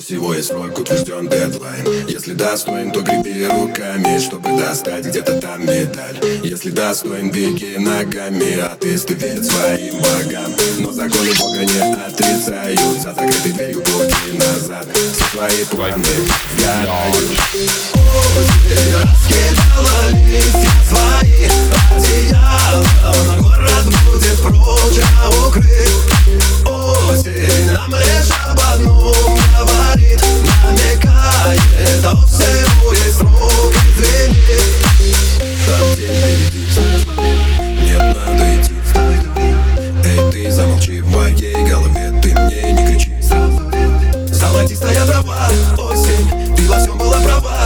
всего есть срок, утвержден дедлайн. Если достоин, то греби руками, чтобы достать где-то там медаль. Если достоин, беги ногами, а ты верь своим богам. Но законы Бога не отрицают, за закрытой дверью пути назад. Все твои планы сгорают. Осень раскидала листья свои одеяла, но город будет прочно укрыт. Осень нам лишь об одном говорит, намекает, а всему есть срок, извини. Там день впереди, нет, надо идти. Эй, ты замолчи, в моей голове ты мне не кричи. Золотистая трава, осень, ты во всем была права.